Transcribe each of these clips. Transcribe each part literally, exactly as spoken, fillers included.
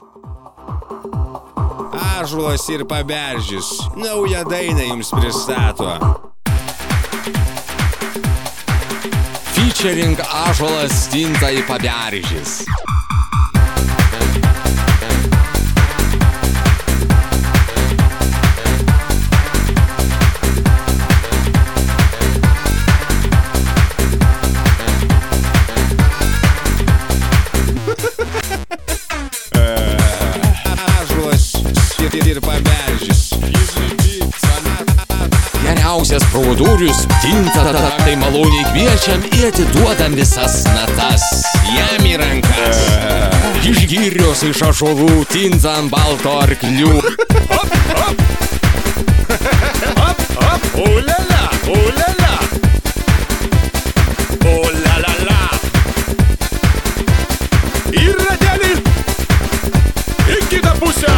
Ąžuolas ir Paberžis naują dainą jums pristato. Featuring Ąžuolas, Tinza ir Paberžis. Ir Paberžis. Geriausias provadorius Tinza, tai maloniai kviečiam ir atiduodam visas natas Jam į rankas. Iš girios, iš ąžuolų, Tinza ant balto arklių. Hop, hop. Hop, hop. Ulala, ulala. Ulalala. Ir ratelį į kitą pusę.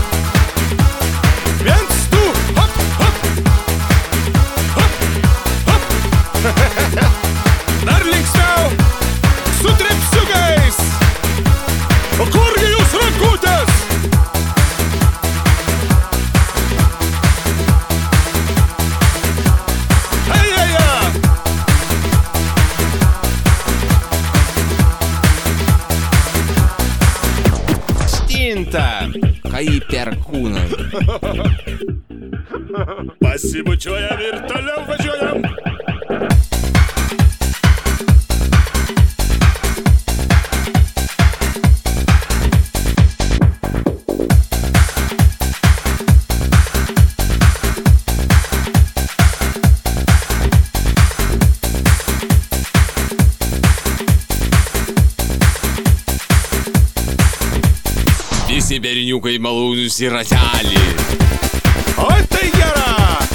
Dar linksmiau su trepsiukais. O kurgi jūs rankutės? Hei, hei, hei. Stinta. Kaip perkūnai. Pasibučiuojam ir toliau važiuojam. Visi berniukai malonūs į ratelį. Oi, tai gera!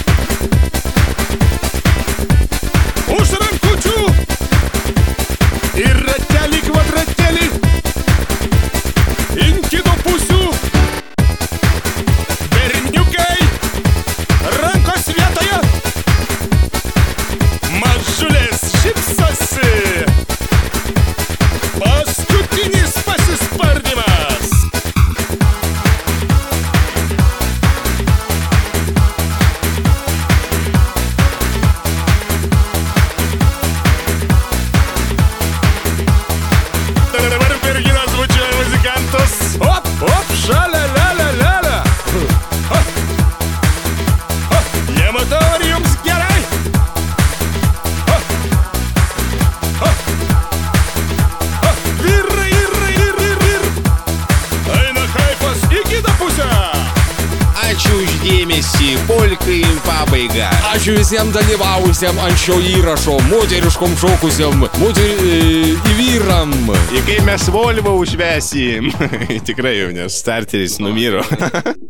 Už rankučių ir ratelį kvadratėlį. In kito pusių. Berniukai rankos vietoje. Mažulės šypsosi. Paskutinis pasispardymas. Op, op, šalia-lia-lia-lia. Nematau, ar jums gerai? Ir, ir, ir, ir, ir. Eina kaifas į kitą pusę. Ačiū už dėmesį, polkai į pabaigą. Ačiū visiems dalyvavusiem ant šio įrašo, moteriškom šokusiam, moter... į vyram. Ir kai mes Volvo užvesim, tikrai jau, nes starteris numiro.